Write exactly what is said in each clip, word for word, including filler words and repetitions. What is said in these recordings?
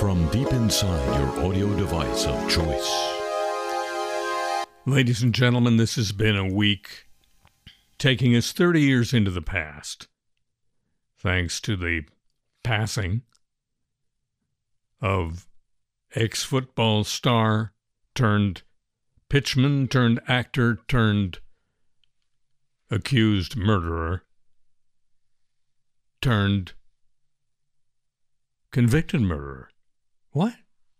from deep inside your audio device of choice. Ladies and gentlemen, this has been a week taking us thirty years into the past, thanks to the passing of ex-football star turned pitchman turned actor turned accused murderer turned convicted murderer. What?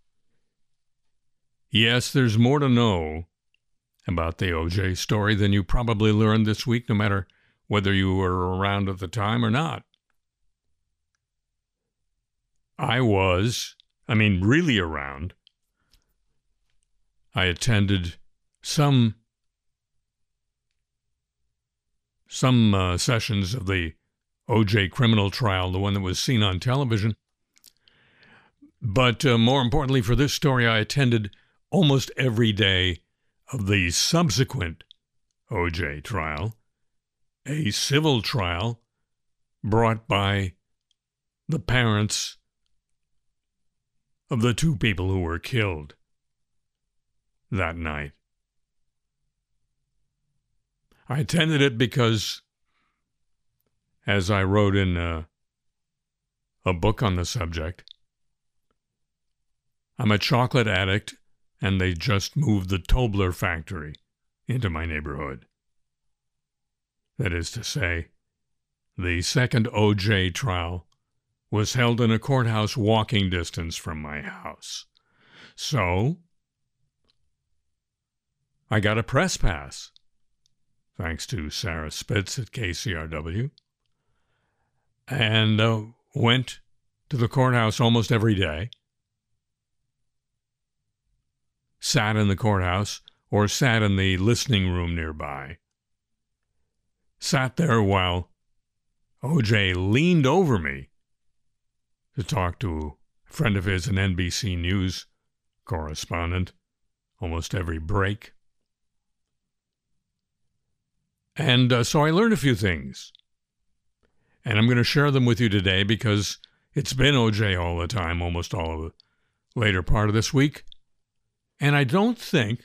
Yes, there's more to know about the O J story than you probably learned this week, no matter whether you were around at the time or not. I was, I mean, really around. I attended some some uh, sessions of the O J criminal trial, the one that was seen on television. But uh, more importantly for this story, I attended almost every day of the subsequent O J trial, a civil trial brought by the parents of the two people who were killed that night. I attended it because, as I wrote in a, a book on the subject, I'm a chocolate addict, and they just moved the Tobler factory into my neighborhood. That is to say, the second O J trial was held in a courthouse walking distance from my house. So, I got a press pass, thanks to Sarah Spitz at K C R W, and uh, went to the courthouse almost every day, sat in the courthouse or sat in the listening room nearby, sat there while O J leaned over me to talk to a friend of his, an N B C News correspondent, almost every break. And uh, so I learned a few things, and I'm going to share them with you today because it's been O J all the time, almost all of the later part of this week. And I don't think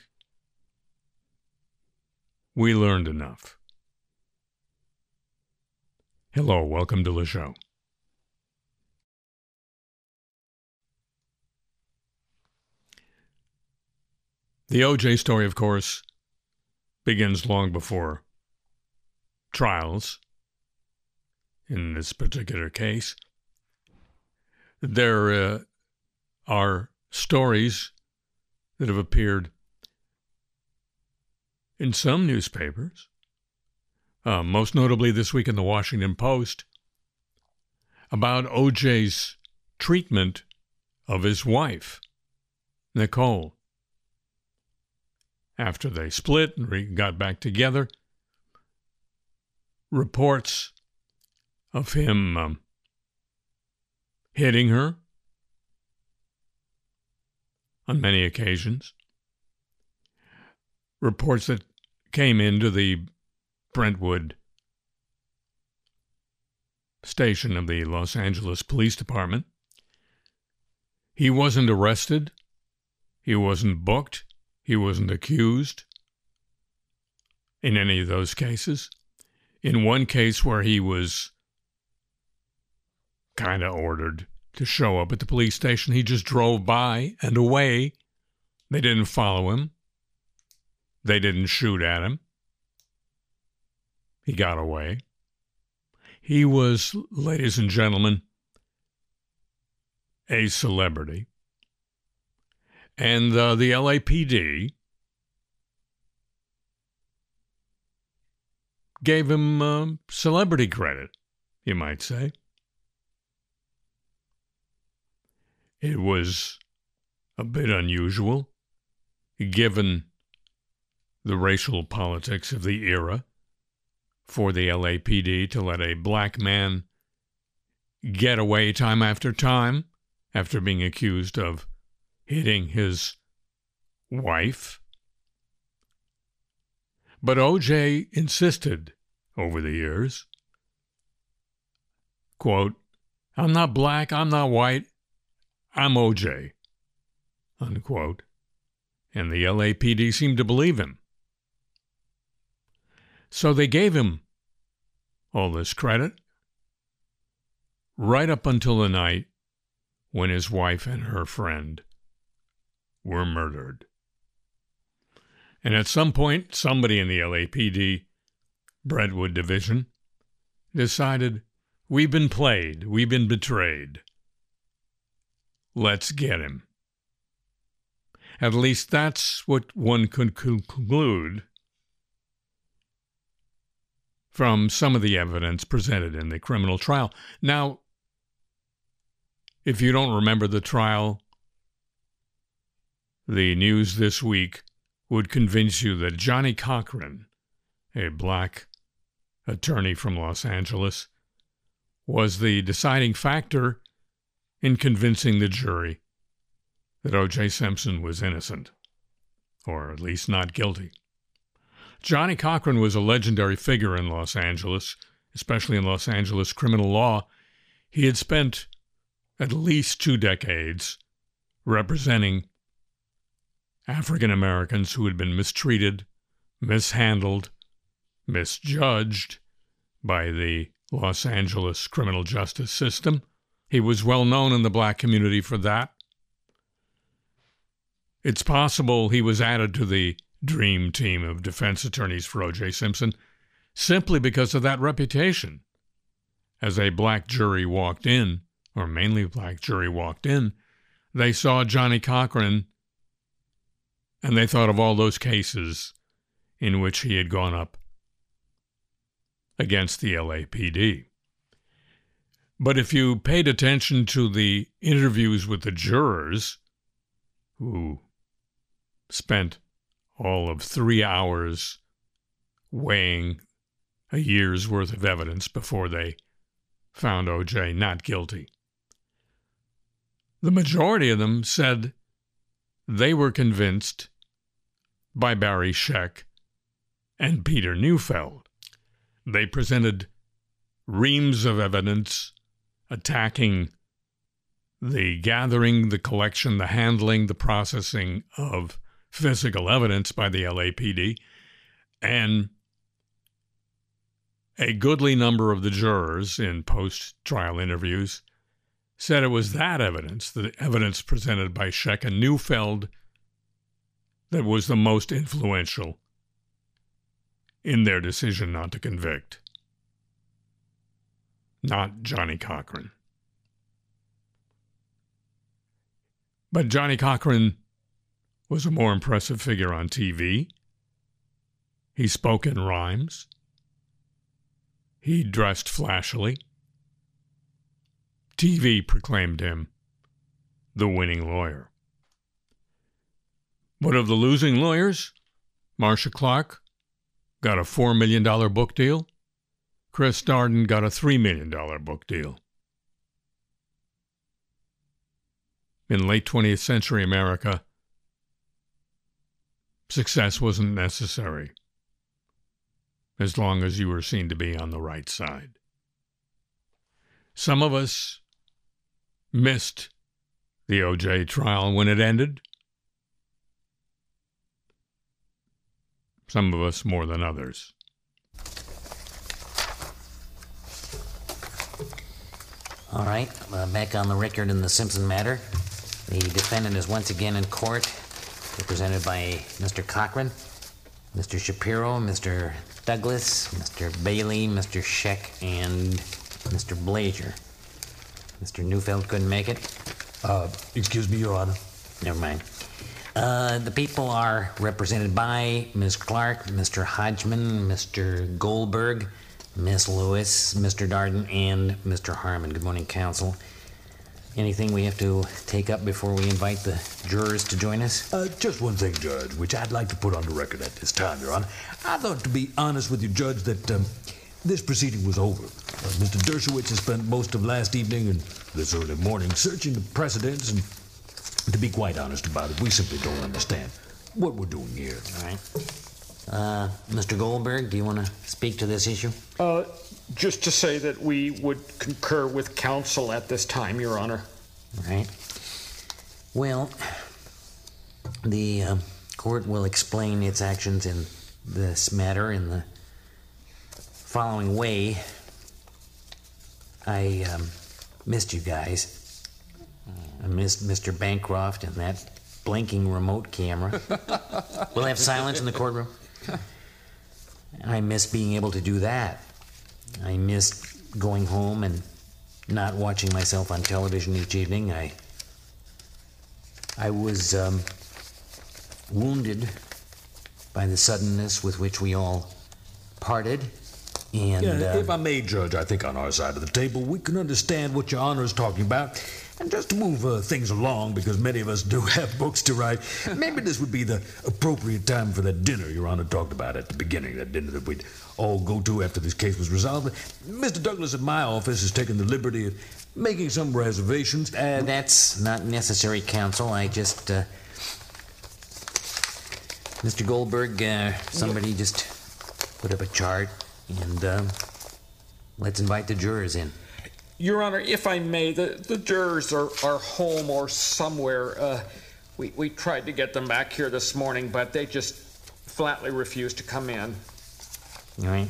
we learned enough. Hello, welcome to the show. The O J story, of course, begins long before trials in this particular case. There uh, are stories that have appeared in some newspapers, uh, most notably this week in the Washington Post, about O J's treatment of his wife, Nicole. After they split and re- got back together, reports of him um, hitting her on many occasions. Reports that came into the Brentwood station of the Los Angeles Police Department. He wasn't arrested. He wasn't booked. He wasn't accused in any of those cases. In one case where he was kind of ordered to show up at the police station, he just drove by and away. They didn't follow him. They didn't shoot at him. He got away. He was, ladies and gentlemen, a celebrity. And uh, the L A P D gave him uh, celebrity credit, you might say. It was a bit unusual, given the racial politics of the era, for the L A P D to let a black man get away time after time after being accused of hitting his wife. But O J insisted over the years, quote, "I'm not black, I'm not white, I'm O J, unquote. And the L A P D seemed to believe him. So they gave him all this credit right up until the night when his wife and her friend were murdered. And at some point, somebody in the L A P D Brentwood Division decided, we've been played, we've been betrayed. Let's get him. At least that's what one could conclude from some of the evidence presented in the criminal trial. Now, if you don't remember the trial, the news this week would convince you that Johnnie Cochran, a black attorney from Los Angeles, was the deciding factor in convincing the jury that O J. Simpson was innocent, or at least not guilty. Johnnie Cochran was a legendary figure in Los Angeles, especially in Los Angeles criminal law. He had spent at least two decades representing African Americans who had been mistreated, mishandled, misjudged by the Los Angeles criminal justice system. He was well known in the black community for that. It's possible he was added to the dream team of defense attorneys for O J. Simpson simply because of that reputation. As a black jury walked in, or mainly black jury walked in, they saw Johnnie Cochran and they thought of all those cases in which he had gone up against the L A P D. But if you paid attention to the interviews with the jurors, who spent all of three hours weighing a year's worth of evidence before they found O J not guilty, the majority of them said they were convinced by Barry Scheck and Peter Neufeld. They presented reams of evidence attacking the gathering, the collection, the handling, the processing of physical evidence by the L A P D, and a goodly number of the jurors in post-trial interviews said it was that evidence, the evidence presented by Scheck and Neufeld, that was the most influential in their decision not to convict, not Johnnie Cochran. But Johnnie Cochran was a more impressive figure on T V. He spoke in rhymes. He dressed flashily. T V proclaimed him the winning lawyer. But of the losing lawyers, Marcia Clark got a four million dollars book deal. Chris Darden got a three million dollars book deal. In late twentieth century America, success wasn't necessary as long as you were seen to be on the right side. Some of us missed the O J trial when it ended. Some of us more than others. All right, uh, back on the record in the Simpson matter. The defendant is once again in court, represented by Mister Cochran, Mister Shapiro, Mister Douglas, Mister Bailey, Mister Scheck, and Mister Blazier. Mister Neufeld couldn't make it. Uh, excuse me, Your Honor. Never mind. Uh, the people are represented by Miz Clark, Mister Hodgman, Mister Goldberg, Miss Lewis, Mister Darden, and Mister Harmon. Good morning, counsel. Anything we have to take up before we invite the jurors to join us? Uh, just one thing, Judge, which I'd like to put on the record at this time, Your Honor. I thought, to be honest with you, Judge, that um, this proceeding was over. Uh, Mister Dershowitz has spent most of last evening and this early morning searching the precedents, and to be quite honest about it, we simply don't understand what we're doing here. All right. Uh, Mister Goldberg, do you want to speak to this issue? Uh, just to say that we would concur with counsel at this time, Your Honor. All right. Well, the uh, court will explain its actions in this matter in the following way. I um, missed you guys. I missed Mister Bancroft and that blinking remote camera. We'll have silence in the courtroom. I miss being able to do that. I missed going home and not watching myself on television each evening. I I was um, wounded by the suddenness with which we all parted. And yeah, uh, if I may, Judge, I think on our side of the table we can understand what Your Honor is talking about. And just to move uh, things along, because many of us do have books to write, maybe this would be the appropriate time for that dinner Your Honor talked about at the beginning, that dinner that we'd all go to after this case was resolved. Mister Douglas at my office has taken the liberty of making some reservations. Uh, that's not necessary, counsel. I just, uh... Mister Goldberg, uh, somebody just put up a chart, and, uh, let's invite the jurors in. Your Honor, if I may, the, the jurors are, are home or somewhere. Uh, we, we tried to get them back here this morning, but they just flatly refused to come in. All right.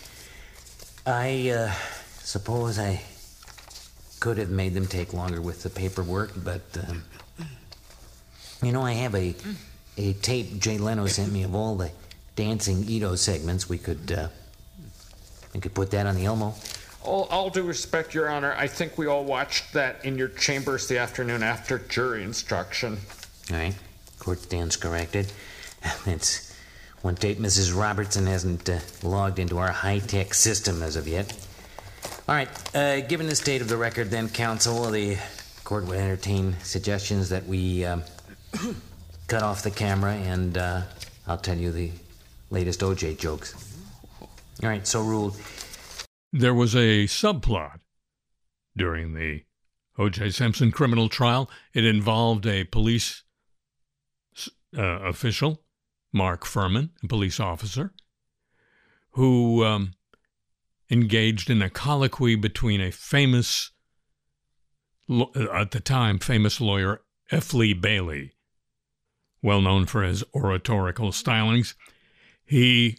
I uh, suppose I could have made them take longer with the paperwork, but, um, you know, I have a, a tape Jay Leno sent me of all the Dancing Edo segments. We could, uh, we could put that on the Elmo. All, all due respect, Your Honor, I think we all watched that in your chambers the afternoon after jury instruction. All right. Court stands corrected. It's one tape Missus Robertson hasn't uh, logged into our high-tech system as of yet. All right. Uh, given the state of the record, then, counsel, the court would entertain suggestions that we um, cut off the camera, and uh, I'll tell you the latest O J jokes. All right. So ruled. There was a subplot during the O J Simpson criminal trial. It involved a police uh, official, Mark Fuhrman, a police officer, who um, engaged in a colloquy between a famous, at the time, famous lawyer, F. Lee Bailey, well known for his oratorical stylings. He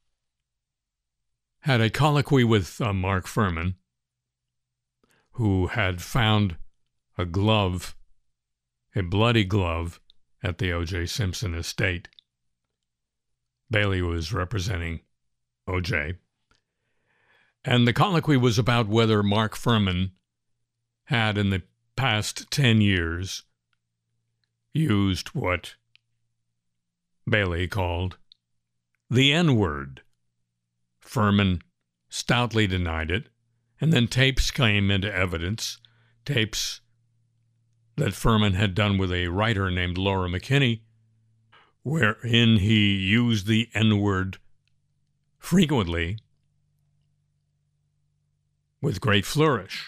had a colloquy with uh, Mark Fuhrman, who had found a glove, a bloody glove, at the O J Simpson estate. Bailey was representing O J. And the colloquy was about whether Mark Fuhrman had, in the past ten years, used what Bailey called the N-word. Fuhrman stoutly denied it, and then tapes came into evidence, tapes that Fuhrman had done with a writer named Laura McKinney, wherein he used the N-word frequently with great flourish.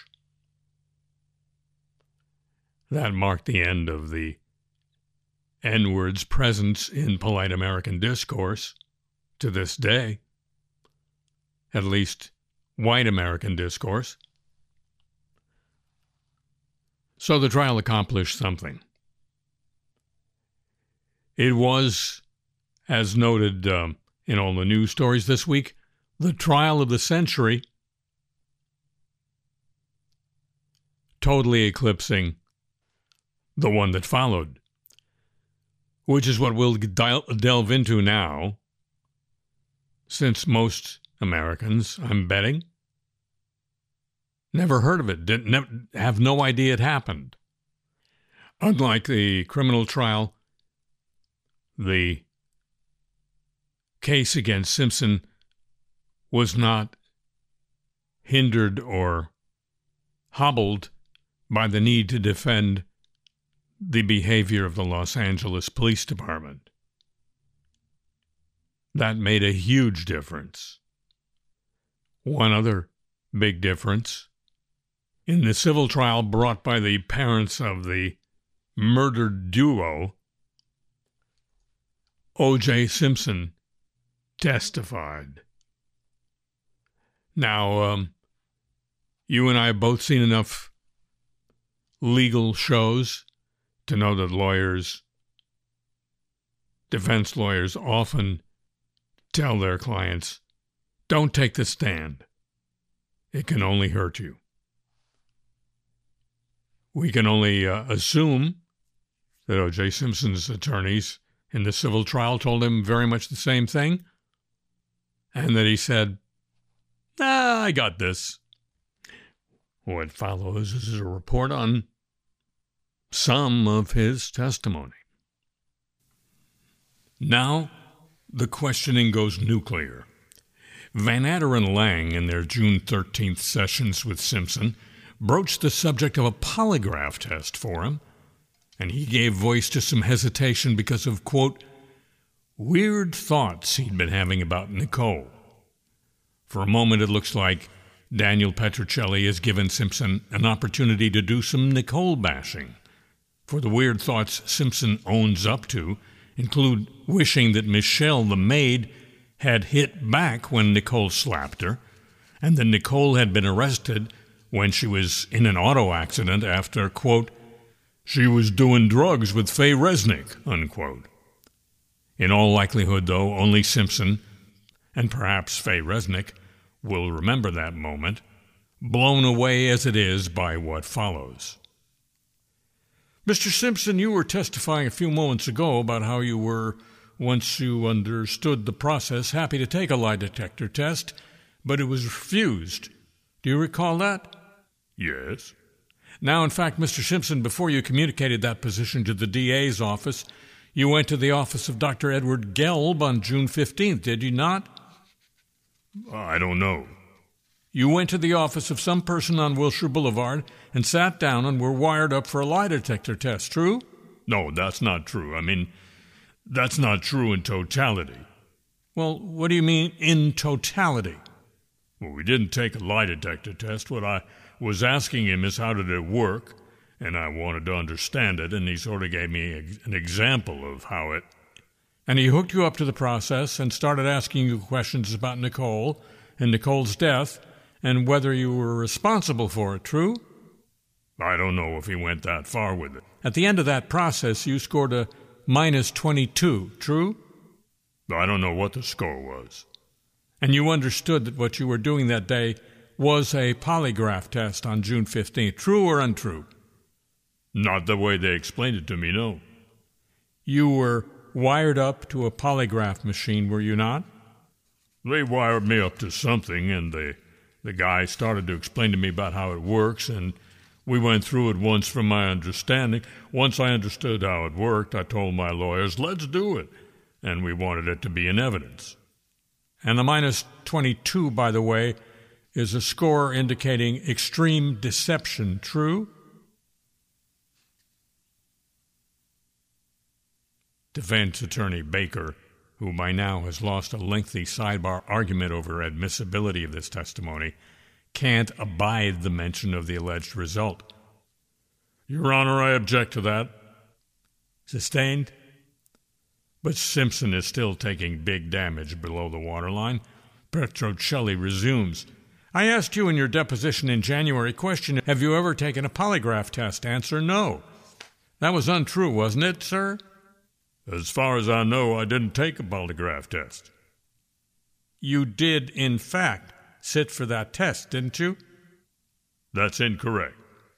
That marked the end of the N-word's presence in polite American discourse to this day. At least white American discourse. So the trial accomplished something. It was, as noted um, in all the news stories this week, the trial of the century, totally eclipsing the one that followed, which is what we'll del- delve into now, since most Americans, I'm betting, never heard of it, didn't ne- have no idea it happened. Unlike the criminal trial, the case against Simpson was not hindered or hobbled by the need to defend the behavior of the Los Angeles Police Department. That made a huge difference. One other big difference, in the civil trial brought by the parents of the murdered duo, O J Simpson testified. Now, um, you and I have both seen enough legal shows to know that lawyers, defense lawyers, often tell their clients, don't take the stand. It can only hurt you. We can only uh, assume that O J. Simpson's attorneys in the civil trial told him very much the same thing, and that he said, ah, I got this. What follows is a report on some of his testimony. Now, the questioning goes nuclear. Van Atter and Lang, in their June thirteenth sessions with Simpson, broached the subject of a polygraph test for him, and he gave voice to some hesitation because of, quote, weird thoughts he'd been having about Nicole. For a moment, it looks like Daniel Petruccelli has given Simpson an opportunity to do some Nicole bashing. For the weird thoughts Simpson owns up to include wishing that Michelle, the maid, had hit back when Nicole slapped her, and that Nicole had been arrested when she was in an auto accident after, quote, she was doing drugs with Faye Resnick, unquote. In all likelihood, though, only Simpson, and perhaps Faye Resnick, will remember that moment, blown away as it is by what follows. Mister Simpson, you were testifying a few moments ago about how you were, once you understood the process, happy to take a lie detector test, but it was refused. Do you recall that? Yes. Now, in fact, Mister Simpson, before you communicated that position to the D A's office, you went to the office of Doctor Edward Gelb on June fifteenth, did you not? I don't know. You went to the office of some person on Wilshire Boulevard and sat down and were wired up for a lie detector test, true? No, that's not true. I mean, that's not true in totality. Well, what do you mean, in totality? Well, we didn't take a lie detector test. What I was asking him is how did it work, and I wanted to understand it, and he sort of gave me an example of how it... And he hooked you up to the process and started asking you questions about Nicole and Nicole's death and whether you were responsible for it, true? I don't know if he went that far with it. At the end of that process, you scored a minus twenty-two, true? I don't know what the score was. And you understood that what you were doing that day was a polygraph test on June fifteenth, true or untrue? Not the way they explained it to me, no. You were wired up to a polygraph machine, were you not? They wired me up to something, and the, the guy started to explain to me about how it works, and we went through it once from my understanding. Once I understood how it worked, I told my lawyers, let's do it, and we wanted it to be in evidence. And the minus twenty-two, by the way, is a score indicating extreme deception, true? Defense attorney Baker, who by now has lost a lengthy sidebar argument over admissibility of this testimony, can't abide the mention of the alleged result. Your Honor, I object to that. Sustained? But Simpson is still taking big damage below the waterline. Petruccelli resumes. I asked you in your deposition in January, question, have you ever taken a polygraph test? Answer, no. That was untrue, wasn't it, sir? As far as I know, I didn't take a polygraph test. You did, in fact, sit for that test, didn't you? That's incorrect.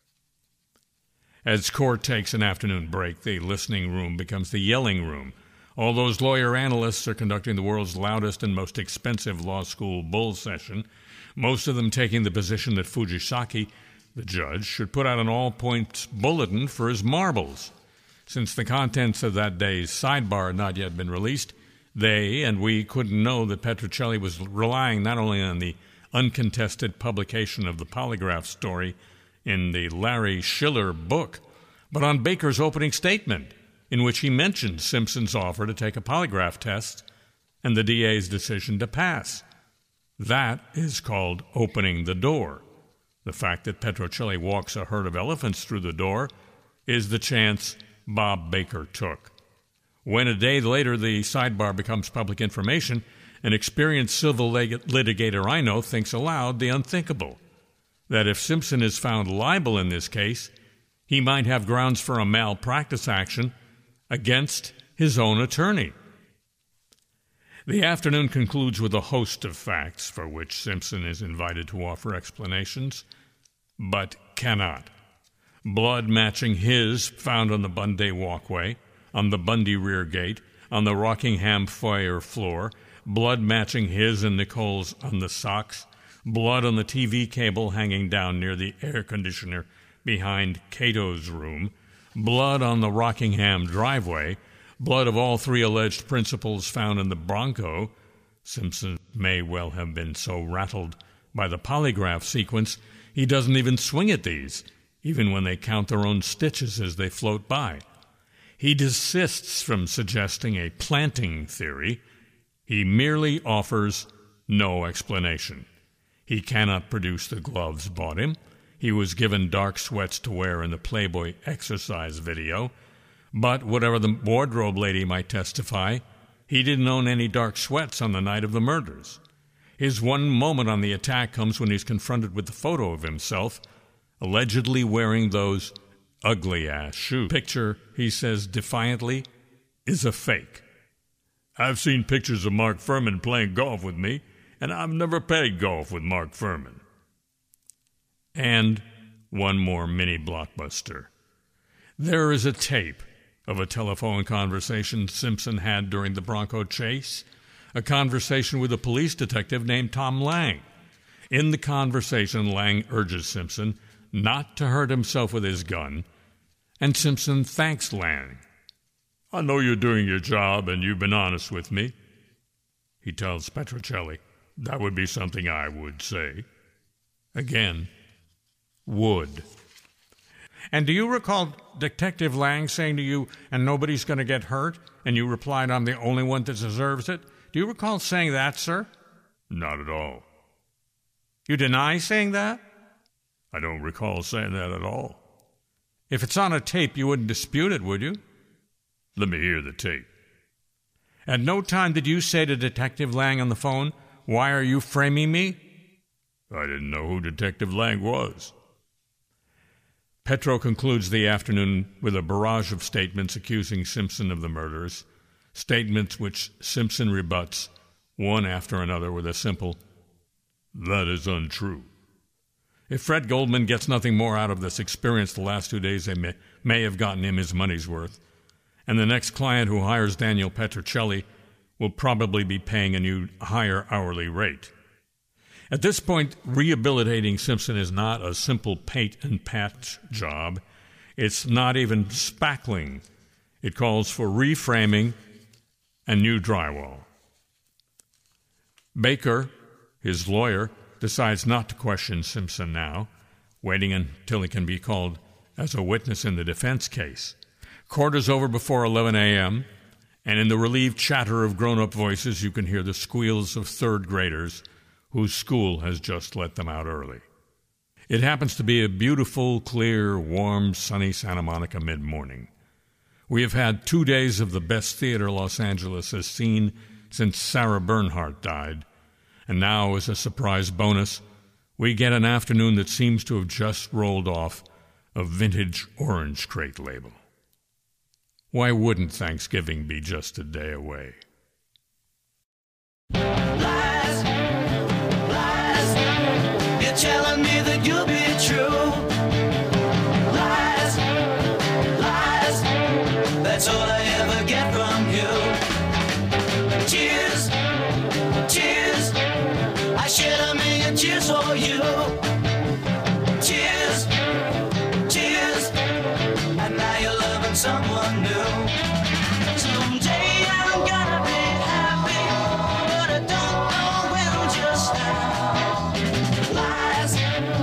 As court takes an afternoon break, the listening room becomes the yelling room. All those lawyer analysts are conducting the world's loudest and most expensive law school bull session, most of them taking the position that Fujisaki, the judge, should put out an all-points bulletin for his marbles. Since the contents of that day's sidebar had not yet been released, they and we couldn't know that Petruccelli was relying not only on the uncontested publication of the polygraph story in the Larry Schiller book, but on Baker's opening statement, in which he mentioned Simpson's offer to take a polygraph test and the D A's decision to pass. That is called opening the door. The fact that Petruccelli walks a herd of elephants through the door is the chance Bob Baker took. When a day later the sidebar becomes public information, an experienced civil lit- litigator I know thinks aloud the unthinkable, that if Simpson is found liable in this case, he might have grounds for a malpractice action against his own attorney. The afternoon concludes with a host of facts for which Simpson is invited to offer explanations, but cannot. Blood matching his found on the Bundy walkway, on the Bundy rear gate, on the Rockingham foyer floor, blood matching his and Nicole's on the socks, blood on the T V cable hanging down near the air conditioner behind Cato's room, blood on the Rockingham driveway, blood of all three alleged principals found in the Bronco. Simpson may well have been so rattled by the polygraph sequence he doesn't even swing at these, even when they count their own stitches as they float by. He desists from suggesting a planting theory. He merely offers no explanation. He cannot produce the gloves bought him. He was given dark sweats to wear in the Playboy exercise video. But whatever the wardrobe lady might testify, he didn't own any dark sweats on the night of the murders. His one moment on the attack comes when he's confronted with the photo of himself, allegedly wearing those ugly-ass shoes. Picture, he says defiantly, is a fake. I've seen pictures of Mark Furman playing golf with me, and I've never played golf with Mark Furman. And one more mini blockbuster. There is a tape of a telephone conversation Simpson had during the Bronco chase, a conversation with a police detective named Tom Lang. In the conversation, Lang urges Simpson not to hurt himself with his gun, and Simpson thanks Lang. I know you're doing your job and you've been honest with me. He tells Petrocelli, that would be something I would say. Again, would. And do you recall Detective Lang saying to you, and nobody's going to get hurt, and you replied, I'm the only one that deserves it? Do you recall saying that, sir? Not at all. You deny saying that? I don't recall saying that at all. If it's on a tape, you wouldn't dispute it, would you? Let me hear the tape. At no time did you say to Detective Lang on the phone, why are you framing me? I didn't know who Detective Lang was. Petro concludes the afternoon with a barrage of statements accusing Simpson of the murders, statements which Simpson rebuts, one after another, with a simple, that is untrue. If Fred Goldman gets nothing more out of this experience the last two days, they may, may have gotten him his money's worth, and the next client who hires Daniel Petrocelli will probably be paying a new higher hourly rate. At this point, rehabilitating Simpson is not a simple paint and patch job. It's not even spackling. It calls for reframing and new drywall. Baker, his lawyer, decides not to question Simpson now, waiting until he can be called as a witness in the defense case. Court is over before eleven a.m., and in the relieved chatter of grown-up voices, you can hear the squeals of third graders whose school has just let them out early. It happens to be a beautiful, clear, warm, sunny Santa Monica mid-morning. We have had two days of the best theater Los Angeles has seen since Sarah Bernhardt died, and now, as a surprise bonus, we get an afternoon that seems to have just rolled off a vintage orange crate label. Why wouldn't Thanksgiving be just a day away? Lies, lies, you're telling me that you'll be true. Lies, lies, that's all I ever get from you. Tears, tears, I shed a million tears for you. Tears, tears, and now you're loving someone new. Someday I'm gonna be happy, but I don't know when, just now. Lies,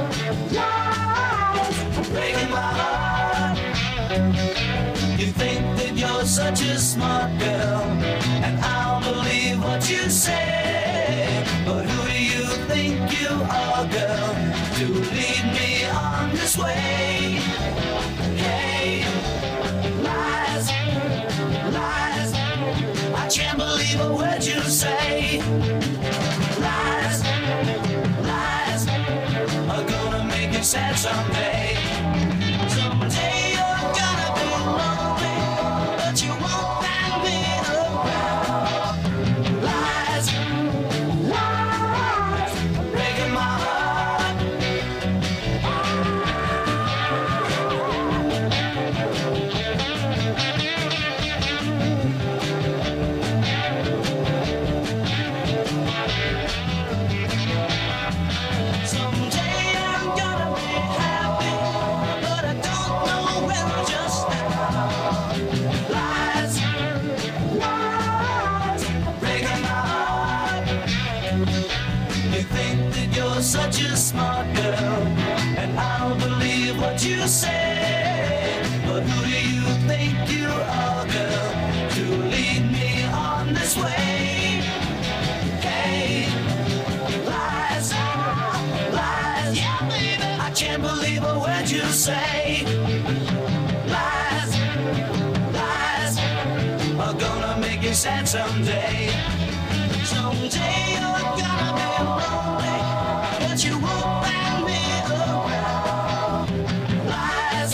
lies, breaking my heart. You think that you're such a smart girl, and I'll believe what you say. But who do you think you are, girl, to lead me on this way? Hey, lies, lies, I can't believe a word you say. Lies, lies, are gonna make you sad someday. Someday you say. But who do you think you are, girl, to lead me on this way? Hey, lies, lies, yeah, baby. I can't believe a word you say. Lies, lies are gonna make you sad someday. Someday you're gonna be lonely, but you won't find me around. Lies,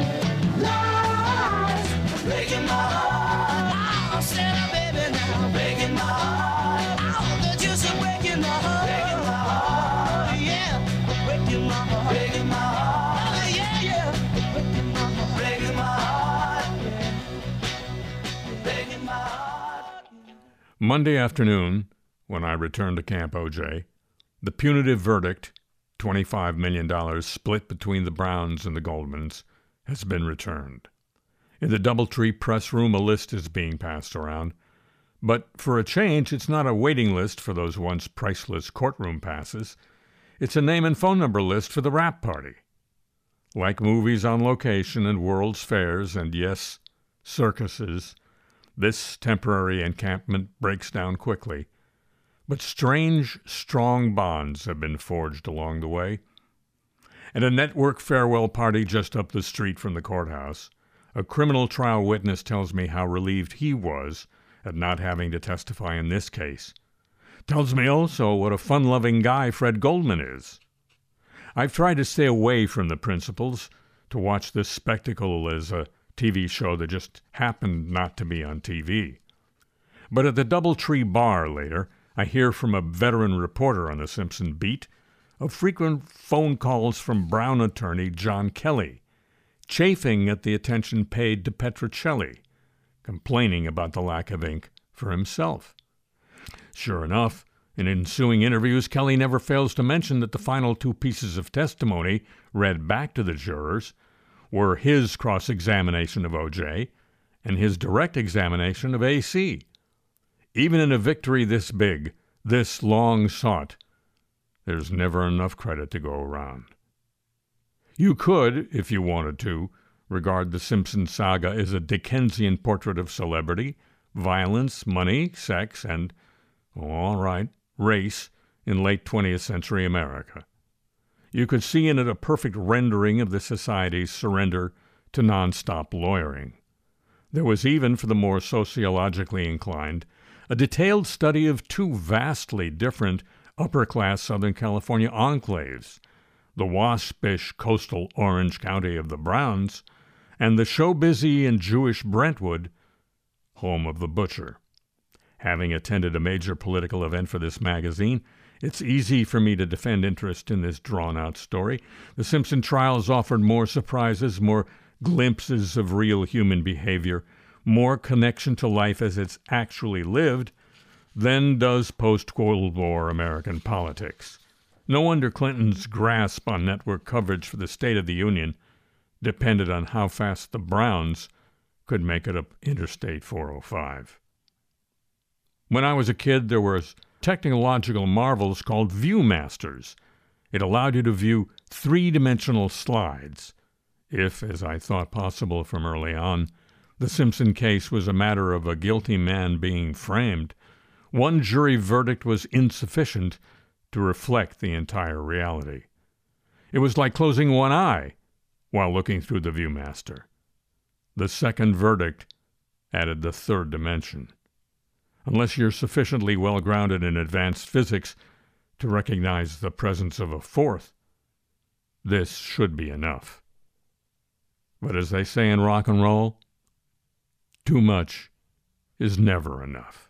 lies, breaking my heart. Oh, Santa baby now, breaking my heart. Oh, the juice is breaking my heart. Breaking my heart, yeah, breaking my heart. Breaking my heart, oh, yeah, yeah, breaking my heart. Breaking my heart, breaking my heart. Monday afternoon, when I returned to Camp O J, the punitive verdict, twenty-five million dollars split between the Browns and the Goldmans, has been returned. In the Doubletree press room, a list is being passed around. But for a change, it's not a waiting list for those once priceless courtroom passes. It's a name and phone number list for the wrap party. Like movies on location and World's Fairs and, yes, circuses, this temporary encampment breaks down quickly. But strange, strong bonds have been forged along the way. At a network farewell party just up the street from the courthouse, a criminal trial witness tells me how relieved he was at not having to testify in this case. Tells me also what a fun-loving guy Fred Goldman is. I've tried to stay away from the principals, to watch this spectacle as a T V show that just happened not to be on T V. But at the Doubletree bar later, I hear from a veteran reporter on the Simpson beat of frequent phone calls from Brown attorney John Kelly, chafing at the attention paid to Petrocelli, complaining about the lack of ink for himself. Sure enough, in ensuing interviews, Kelly never fails to mention that the final two pieces of testimony read back to the jurors were his cross-examination of O J and his direct examination of A C. Even in a victory this big, this long sought, there's never enough credit to go around. You could, if you wanted to, regard the Simpson saga as a Dickensian portrait of celebrity, violence, money, sex, and, oh, all right, race in late twentieth century America. You could see in it a perfect rendering of the society's surrender to nonstop lawyering. There was even, for the more sociologically inclined, a detailed study of two vastly different upper-class Southern California enclaves, the waspish coastal Orange County of the Browns and the show-busy and Jewish Brentwood, home of the Butcher. Having attended a major political event for this magazine, it's easy for me to defend interest in this drawn-out story. The Simpson trials offered more surprises, more glimpses of real human behavior, more connection to life as it's actually lived than does post-Cold War American politics. No wonder Clinton's grasp on network coverage for the State of the Union depended on how fast the Browns could make it up Interstate four oh five. When I was a kid, there was technological marvels called Viewmasters. It allowed you to view three-dimensional slides. If, as I thought possible from early on, the Simpson case was a matter of a guilty man being framed, one jury verdict was insufficient to reflect the entire reality. It was like closing one eye while looking through the Viewmaster. The second verdict added the third dimension. Unless you're sufficiently well-grounded in advanced physics to recognize the presence of a fourth, this should be enough. But as they say in rock and roll, too much is never enough.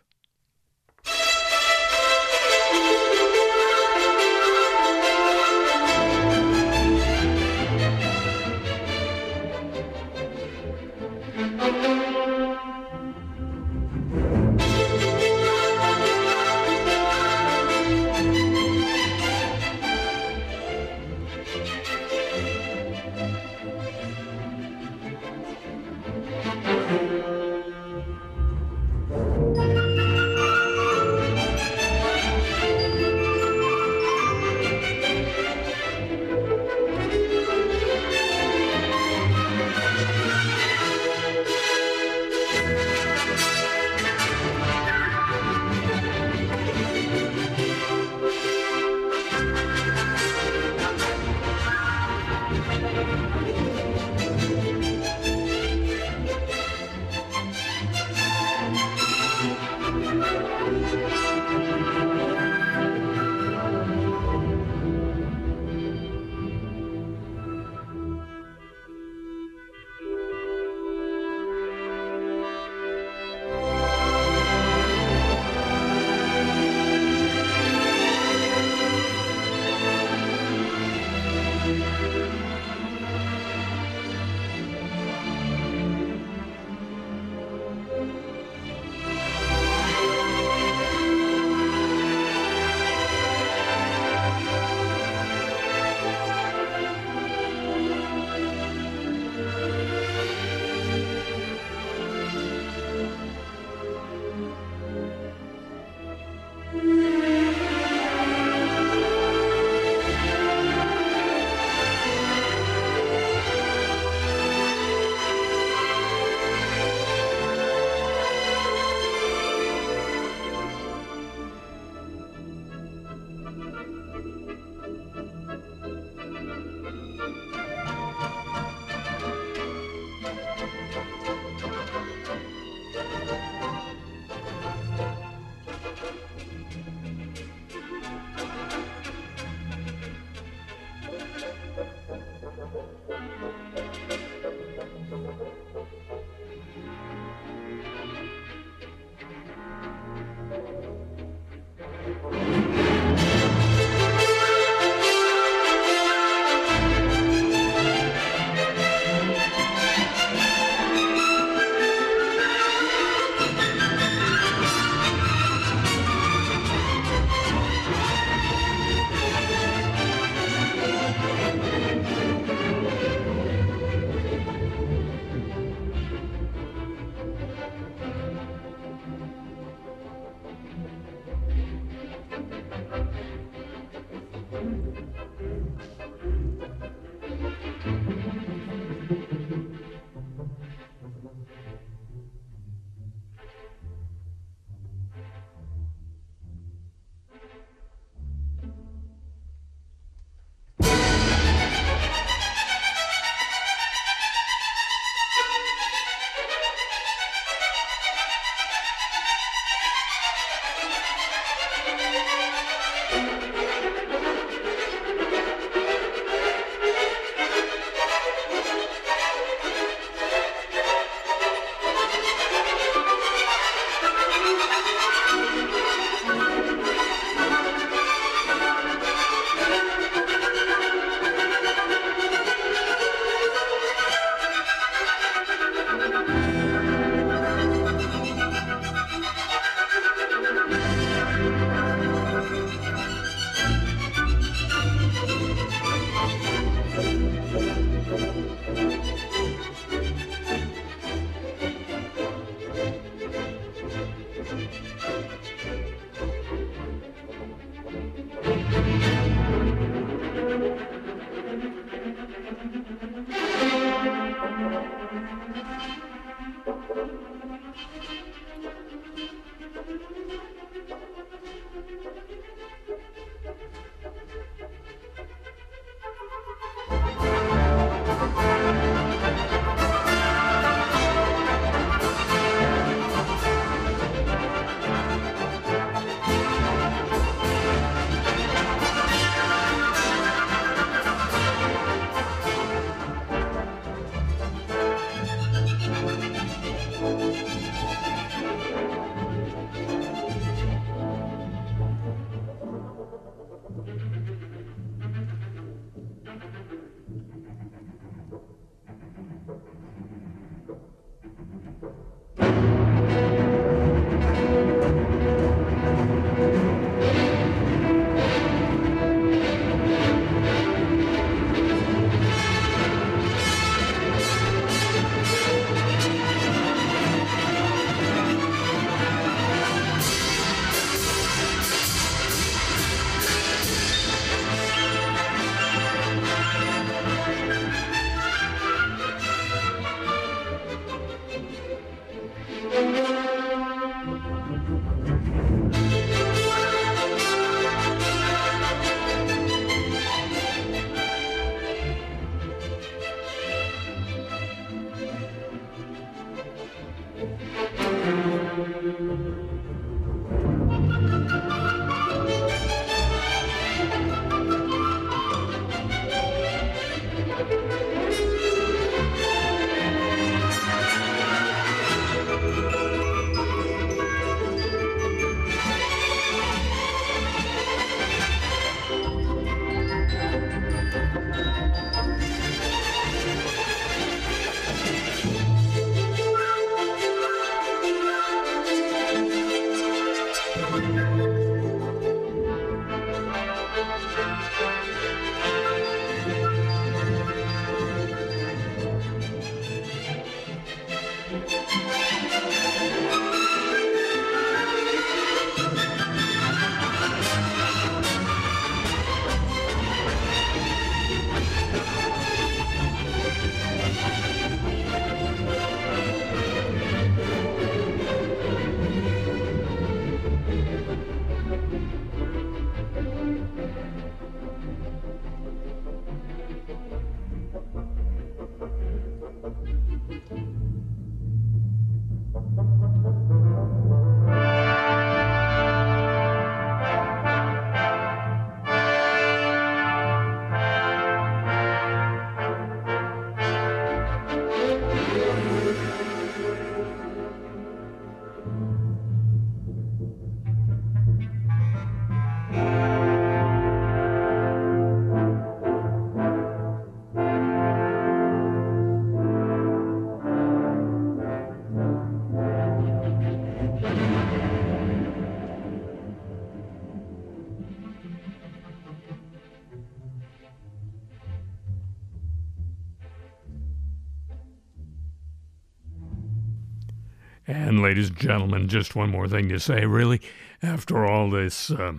And ladies and gentlemen, just one more thing to say, really. After all this um,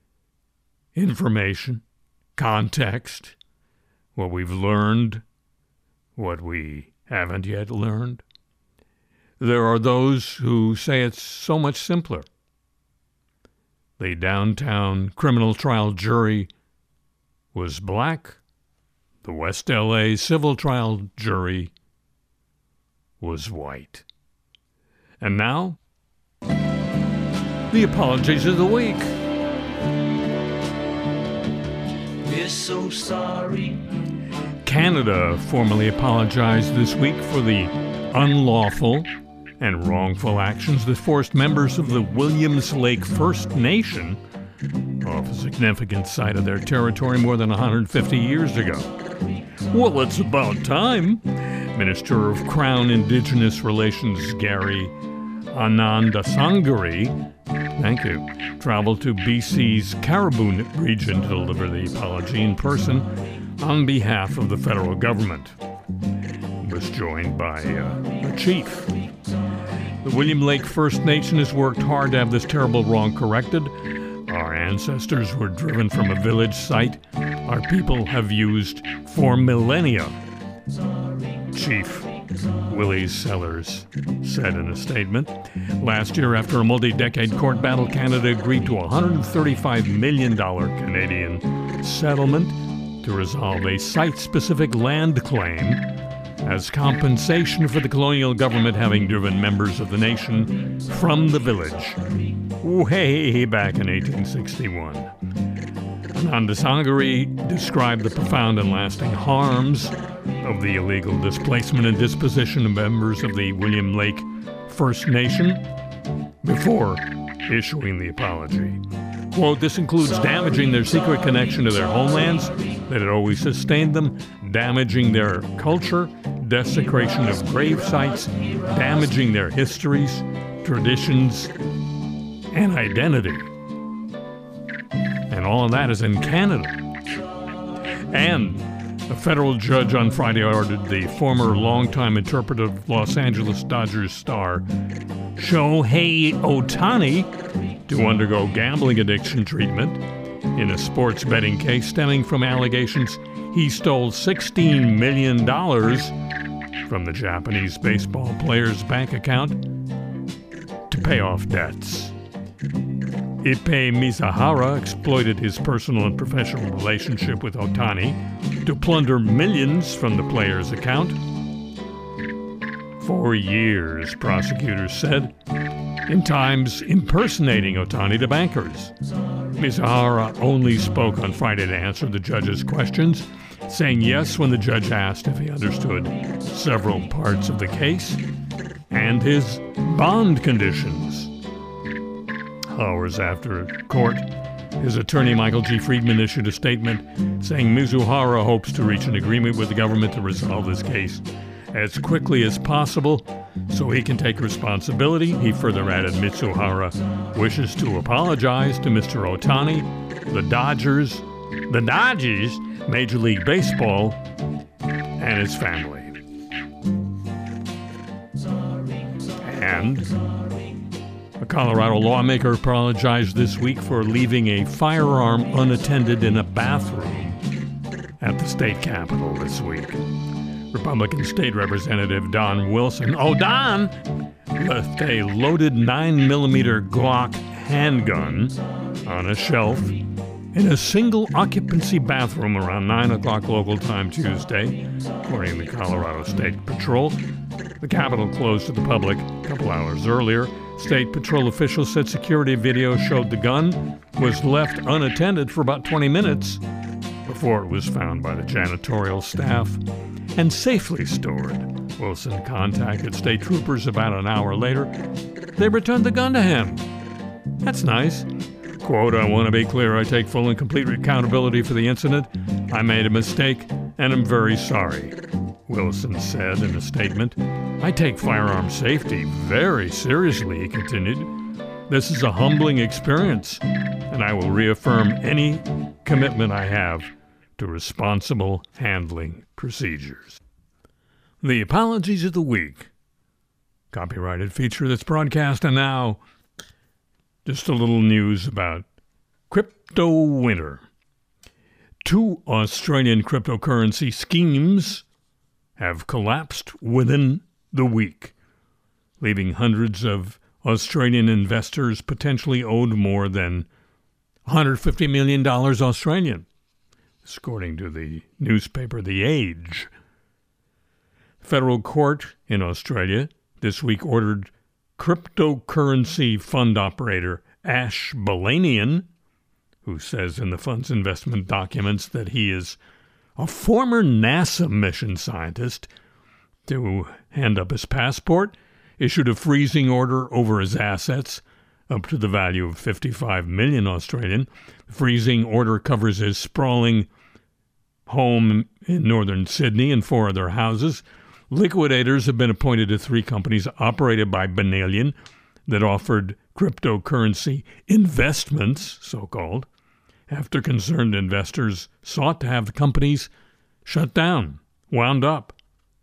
information, context, what we've learned, what we haven't yet learned, there are those who say it's so much simpler. The downtown criminal trial jury was black. The West L A civil trial jury was white. And now, the apologies of the week. We're so sorry. Canada formally apologized this week for the unlawful and wrongful actions that forced members of the Williams Lake First Nation off a significant site of their territory more than one hundred fifty years ago. Well, it's about time. Minister of Crown Indigenous Relations Gary Anandasangari, thank you, traveled to B C's Cariboo region to deliver the apology in person on behalf of the federal government. He was joined by uh, the chief. The William Lake First Nation has worked hard to have this terrible wrong corrected. Our ancestors were driven from a village site our people have used for millennia. Chief Willie Sellers said in a statement. Last year, after a multi-decade court battle, Canada agreed to a one hundred thirty-five million dollars Canadian settlement to resolve a site-specific land claim as compensation for the colonial government having driven members of the nation from the village way back in eighteen sixty-one. Ananda Sangari described the profound and lasting harms of the illegal displacement and disposition of members of the William Lake First Nation before issuing the apology. Quote, this includes damaging their secret connection to their homelands that had always sustained them, damaging their culture, desecration of grave sites, damaging their histories, traditions, and identity. And all of that is in Canada. And a federal judge on Friday ordered the former longtime interpreter of Los Angeles Dodgers star Shohei Ohtani to undergo gambling addiction treatment in a sports betting case stemming from allegations he stole sixteen million dollars from the Japanese baseball player's bank account to pay off debts. Ippei Mizuhara exploited his personal and professional relationship with Ohtani to plunder millions from the player's account. For years, prosecutors said, in times impersonating Ohtani to bankers. Mizuhara only spoke on Friday to answer the judge's questions, saying yes when the judge asked if he understood several parts of the case and his bond conditions. Hours after court, his attorney Michael G. Friedman issued a statement saying Mizuhara hopes to reach an agreement with the government to resolve this case as quickly as possible so he can take responsibility. He further added Mizuhara wishes to apologize to Mister Ohtani, the Dodgers, the Dodgers, Major League Baseball, and his family. And a Colorado lawmaker apologized this week for leaving a firearm unattended in a bathroom at the state capitol this week. Republican State Representative Don Wilson, oh Don, left a loaded nine millimeter Glock handgun on a shelf in a single-occupancy bathroom around nine o'clock local time Tuesday, according to Colorado State Patrol. The Capitol closed to the public a couple hours earlier. State Patrol officials said security video showed the gun was left unattended for about twenty minutes before it was found by the janitorial staff and safely stored. Wilson contacted state troopers about an hour later. They returned the gun to him. That's nice. Quote, I want to be clear, I take full and complete accountability for the incident. I made a mistake, and I'm very sorry, Wilson said in a statement. I take firearm safety very seriously, he continued. This is a humbling experience, and I will reaffirm any commitment I have to responsible handling procedures. The Apologies of the Week. Copyrighted feature that's broadcast, and now just a little news about crypto winter. Two Australian cryptocurrency schemes have collapsed within the week, leaving hundreds of Australian investors potentially owed more than one hundred fifty million dollars Australian, according to the newspaper The Age. Federal court in Australia this week ordered cryptocurrency fund operator Ash Balanian, who says in the fund's investment documents that he is a former NASA mission scientist, to hand up his passport, issued a freezing order over his assets up to the value of fifty-five million Australian. The freezing order covers his sprawling home in northern Sydney and four other houses. Liquidators have been appointed to three companies operated by Balanian that offered cryptocurrency investments, so-called, after concerned investors sought to have the companies shut down, wound up.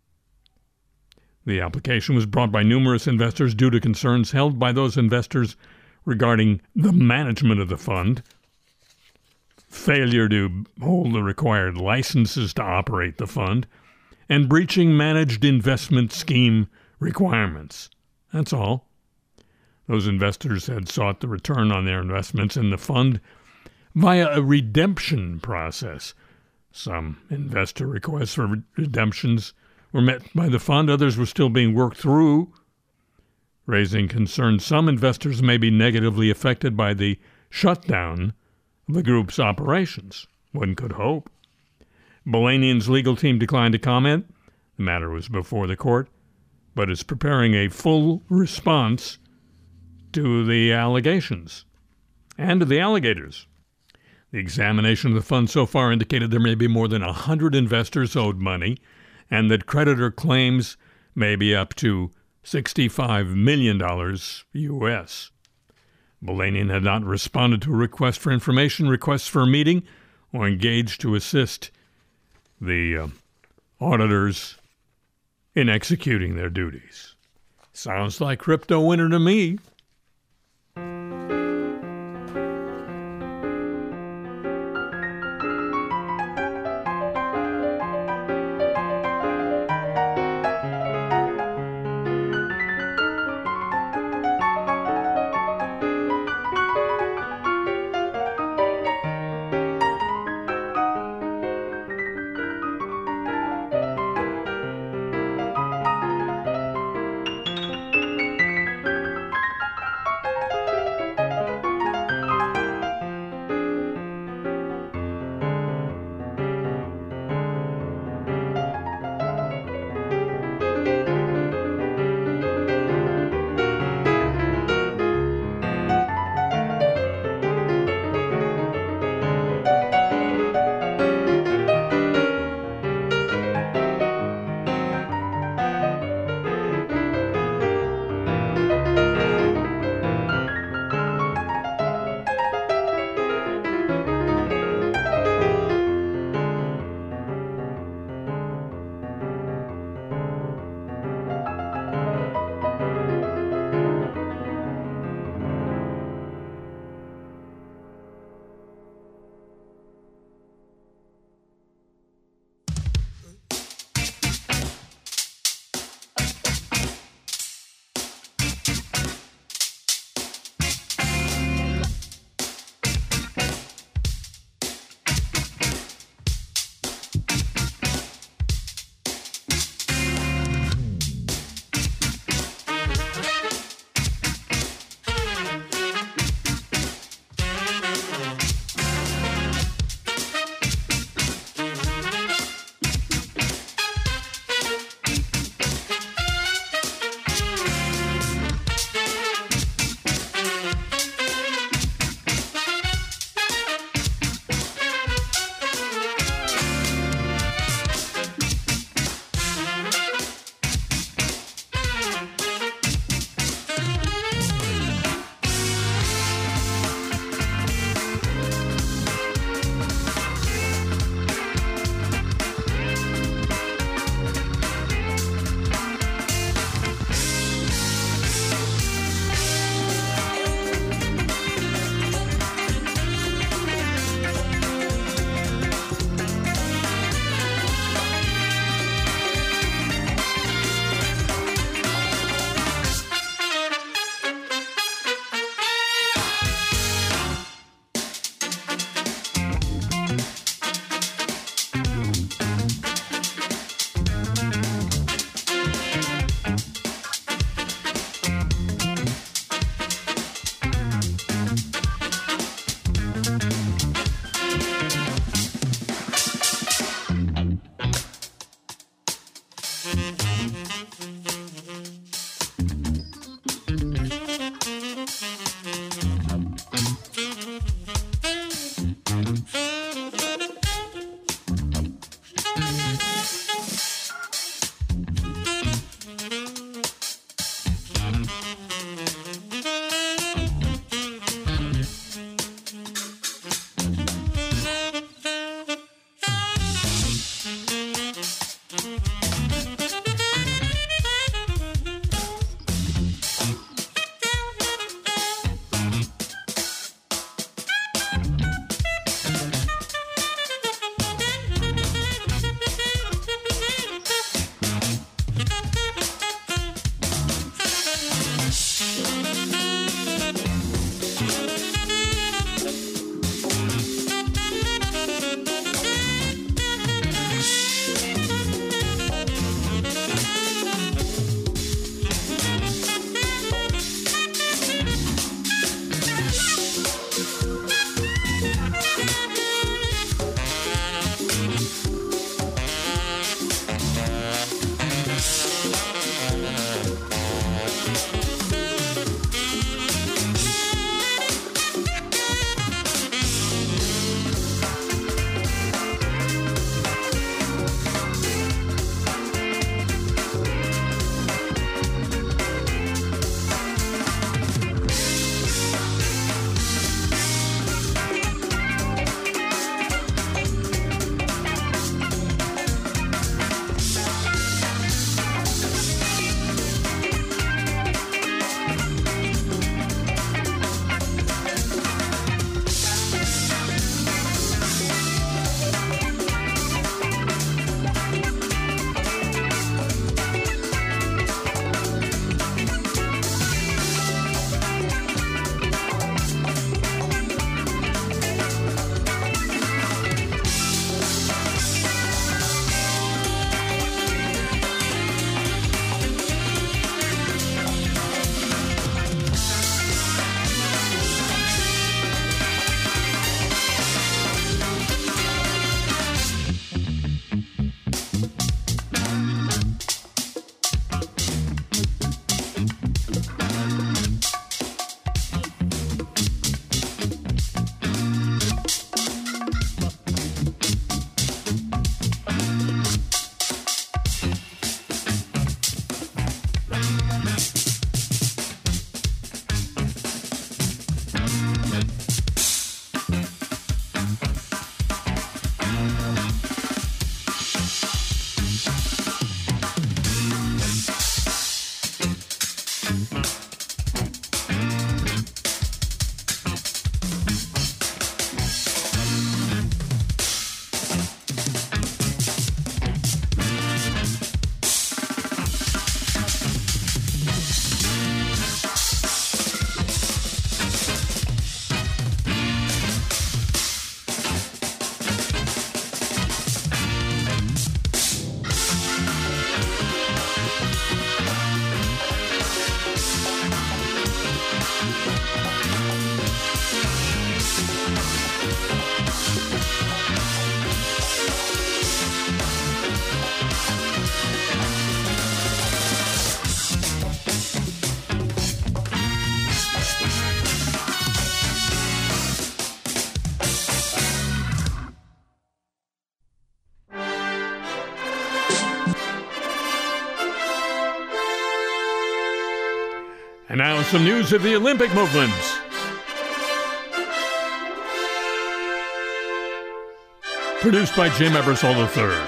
The application was brought by numerous investors due to concerns held by those investors regarding the management of the fund, failure to hold the required licenses to operate the fund, and breaching managed investment scheme requirements. That's all. Those investors had sought the return on their investments in the fund via a redemption process. Some investor requests for redemptions were met by the fund. Others were still being worked through, raising concerns some investors may be negatively affected by the shutdown of the group's operations. One could hope. Balanian's legal team declined to comment. The matter was before the court, but is preparing a full response to the allegations and to the alligators. The examination of the fund so far indicated there may be more than one hundred investors owed money and that creditor claims may be up to sixty-five million dollars U S. Balanian had not responded to a request for information, requests for a meeting, or engaged to assist the uh, auditors in executing their duties. Sounds like crypto winter to me. And now some news of the Olympic movements. Produced by Jim Ebersol the third.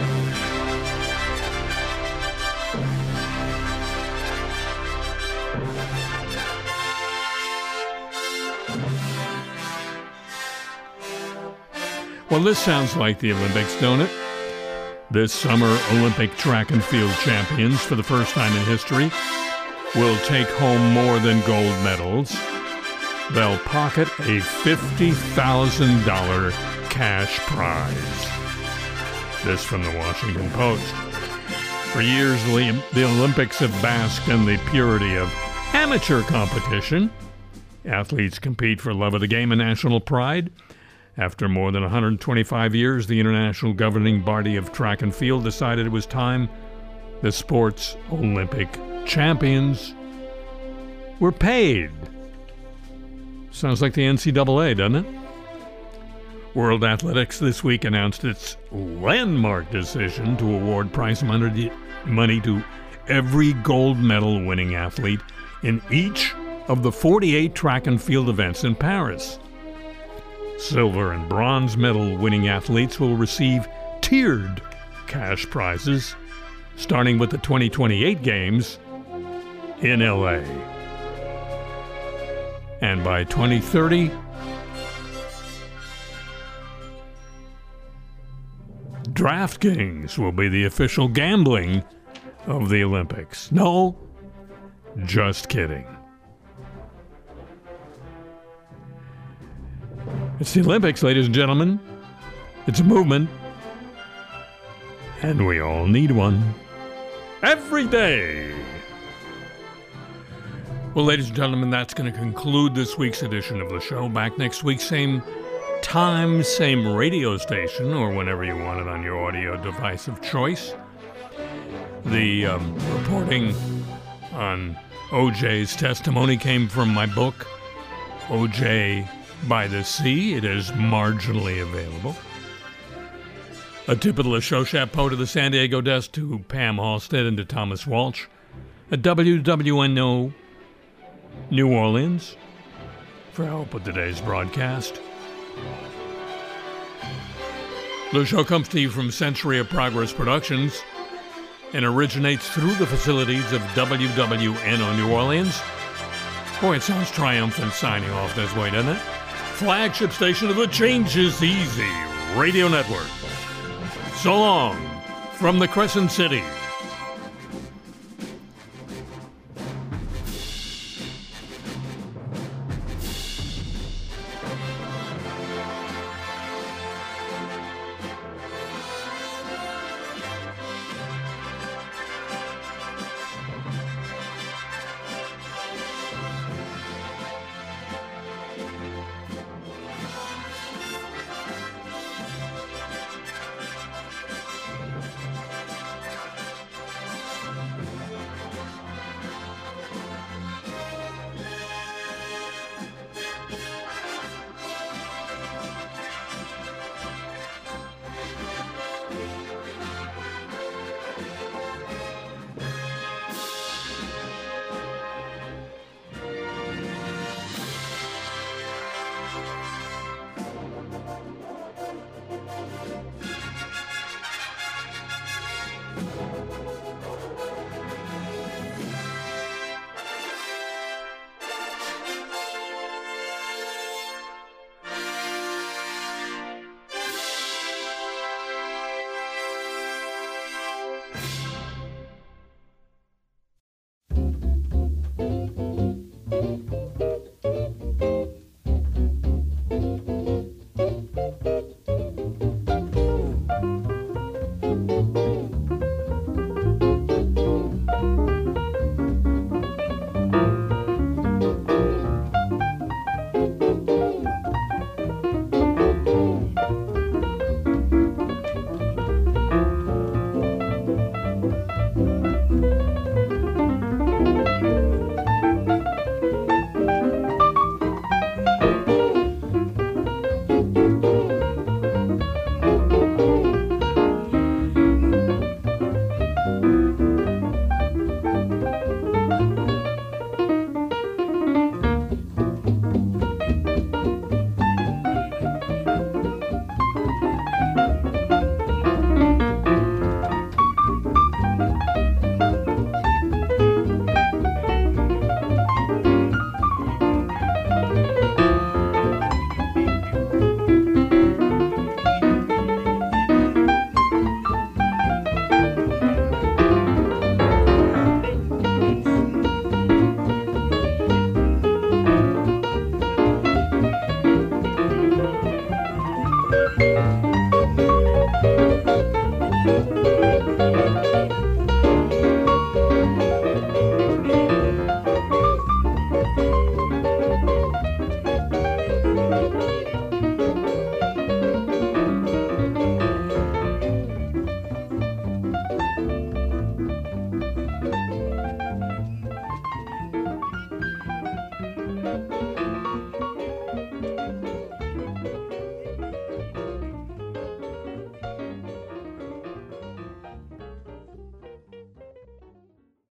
Well, this sounds like the Olympics, don't it? This summer, Olympic track and field champions, for the first time in history, will take home more than gold medals. They'll pocket a fifty thousand dollars cash prize. This from the Washington Post. For years, the Olympics have basked in the purity of amateur competition. Athletes compete for love of the game and national pride. After more than one hundred twenty-five years, the International Governing Body of Track and Field decided it was time the sport's Olympic champions were paid. Sounds like the N C double A, doesn't it? World Athletics this week announced its landmark decision to award prize money to every gold medal winning athlete in each of the forty-eight track and field events in Paris. Silver and bronze medal winning athletes will receive tiered cash prizes, starting with the twenty twenty-eight Games in L A. And by twenty thirty, DraftKings will be the official gambling of the Olympics. No, just kidding. It's the Olympics, ladies and gentlemen. It's a movement, and we all need one. Every day. Well, ladies and gentlemen, that's going to conclude this week's edition of the show. Back next week, same time, same radio station, or whenever you want it on your audio device of choice. The um, reporting on O J's testimony came from my book, O J by the Sea. It is marginally available. A tip of the show chapeau to the San Diego desk, to Pam Halstead and to Thomas Walsh at W W N O New Orleans for help with today's broadcast. The show comes to you from Century of Progress Productions and originates through the facilities of W W N O New Orleans. Boy, it sounds triumphant signing off this way, doesn't it? Flagship station of the Change is Easy Radio Network. So long from the Crescent City.